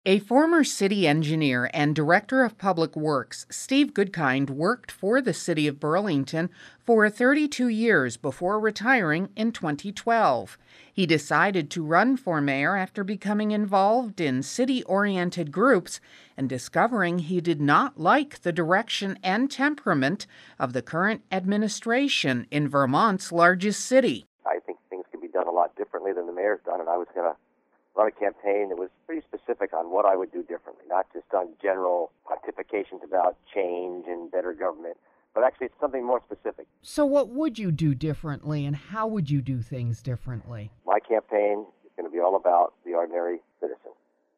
A former city engineer and director of public works, Steve Goodkind worked for the city of Burlington for 32 years before retiring in 2012. He decided to run for mayor after becoming involved in city-oriented groups and discovering he did not like the direction and temperament of the current administration in Vermont's largest city. I think things can be done a lot differently than the mayor's done, and I was going to run a campaign that was pretty specific on what I would do differently, not just on general pontifications about change and better government, but actually something more specific. So what would you do differently, and how would you do things differently? My campaign is going to be all about the ordinary citizen,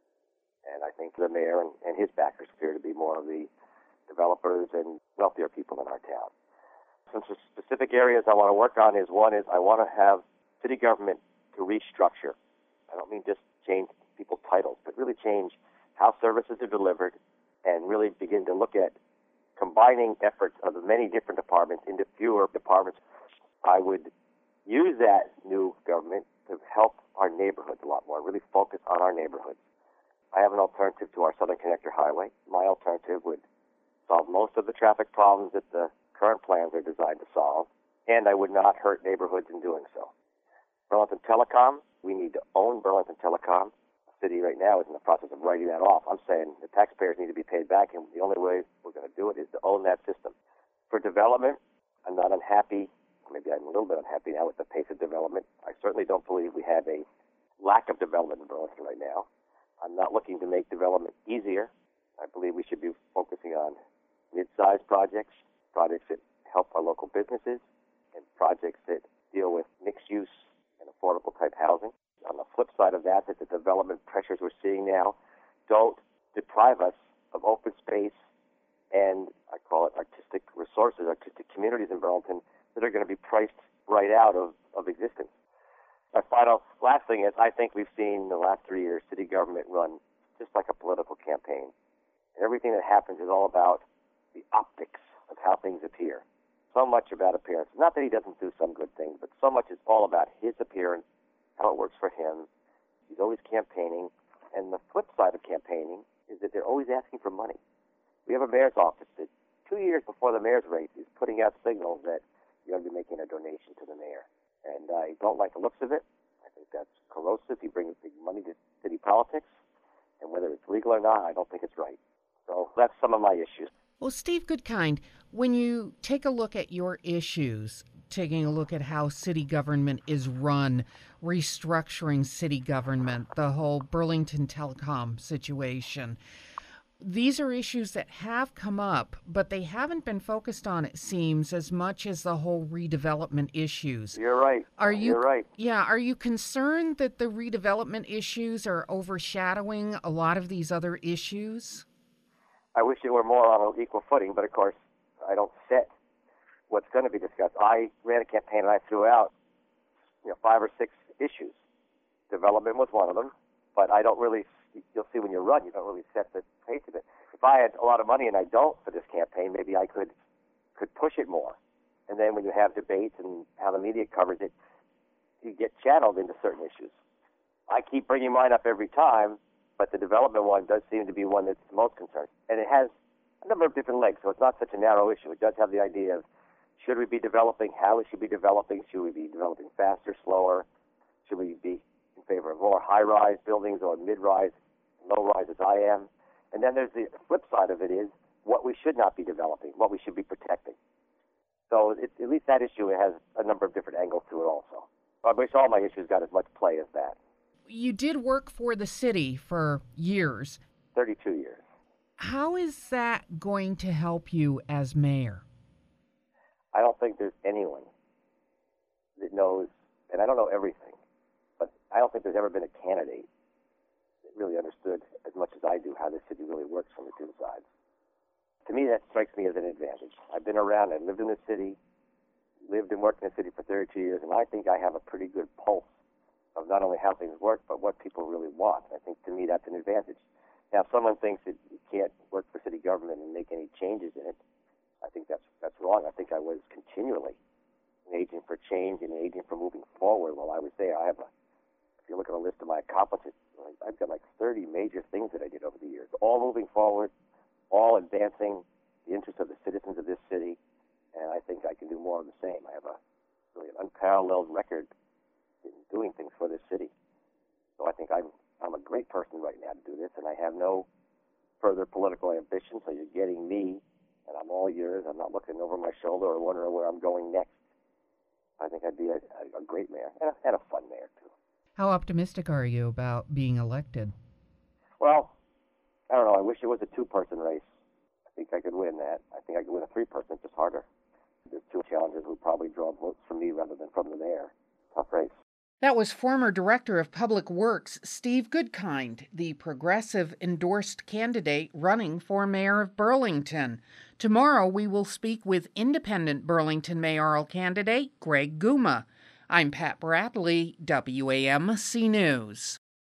and I think the mayor and his backers appear to be more of the developers and wealthier people in our town. Some specific areas I want to work on is one is I want to have city government to restructure. I don't mean just change people's titles, but really change how services are delivered and really begin to look at combining efforts of the many different departments into fewer departments. I would use that new government to help our neighborhoods a lot more, really focus on our neighborhoods. I have an alternative to our Southern Connector Highway. My alternative would solve most of the traffic problems that the current plans are designed to solve, and I would not hurt neighborhoods in doing so. Burlington Telecom, we need to own Burlington Telecom. The city right now is in the process of writing that off. I'm saying the taxpayers need to be paid back, and the only way we're going to do it is to own that system. For development, I'm not unhappy. Maybe I'm a little bit unhappy now with the pace of development. I certainly don't believe we have a lack of development in Burlington right now. I'm not looking to make development easier. I believe we should be focusing on mid-sized projects, projects that help our local businesses, and projects that deal with mixed use and affordable type housing. On the flip side of that, the development pressures we're seeing now don't deprive us of open space and, I call it, artistic resources, artistic communities in Burlington that are going to be priced right out of existence. My final last thing is I think we've seen the last 3 years city government run just like a political campaign. And everything that happens is all about the optics of how things appear. So much about appearance. Not that he doesn't do some good things, but so much is all about his appearance, how it works for him. He's always campaigning. And the flip side of campaigning is that they're always asking for money. We have a mayor's office that 2 years before the mayor's race is putting out signals that you're going to be making a donation to the mayor. And I don't like the looks of it. I think that's corrosive. He brings big money to city politics. And whether it's legal or not, I don't think it's right. So that's some of my issues. Well, Steve Goodkind, when you take a look at your issues, taking a look at how city government is run, restructuring city government, the whole Burlington Telecom situation, these are issues that have come up, but they haven't been focused on, it seems, as much as the whole redevelopment issues. You're right. You're right. Yeah. Are you concerned that the redevelopment issues are overshadowing a lot of these other issues? I wish it were more on an equal footing, but of course, I don't set what's going to be discussed. I ran a campaign and I threw out, 5 or 6 issues. Development was one of them, but I don't really. You'll see when you run, you don't really set the pace of it. If I had a lot of money and I don't for this campaign, maybe I could push it more. And then when you have debates and how the media covers it, you get channeled into certain issues. I keep bringing mine up every time, but the development one does seem to be one that's the most concerned. And it has a number of different legs, so it's not such a narrow issue. It does have the idea of should we be developing, how we should be developing, should we be developing faster, slower, should we be in favor of more high-rise buildings or mid-rise, low-rise as I am. And then there's the flip side of it is what we should not be developing, what we should be protecting. So at least that issue has a number of different angles to it also. I wish all my issues got as much play as that. You did work for the city for years. 32 years. How is that going to help you as mayor? I don't think there's anyone that knows, and I don't know everything, but I don't think there's ever been a candidate that really understood as much as I do how this city really works from the two sides. To me, that strikes me as an advantage. I've been around and lived in the city, lived and worked in the city for 32 years, and I think I have a pretty good pulse of not only how things work, but what people really want. I think, to me, that's an advantage. Now, if someone thinks that you can't work for city government and make any changes in it, I think that's wrong. I think I was continually an agent for change and an agent for moving forward while I was there. I have a If you look at a list of my accomplishments, I've got like 30 major things that I did over the years, all moving forward, all advancing the interests of the citizens of this city, and I think I can do more of the same. I have really an unparalleled record in doing things for this city. So I think I'm a great person right now to do this, and I have no further political ambition, so you're getting me, and I'm all yours. I'm not looking over my shoulder or wondering where I'm going next. I think I'd be a great mayor, and a fun mayor, too. How optimistic are you about being elected? Well, I don't know. I wish it was a two-person race. I think I could win that. I think I could win a three-person. It's just harder. There's two challengers who probably draw votes from me rather than from the mayor. Tough race. That was former Director of Public Works Steve Goodkind, the progressive endorsed candidate running for mayor of Burlington. Tomorrow we will speak with independent Burlington mayoral candidate Greg Guma. I'm Pat Bradley, WAMC News.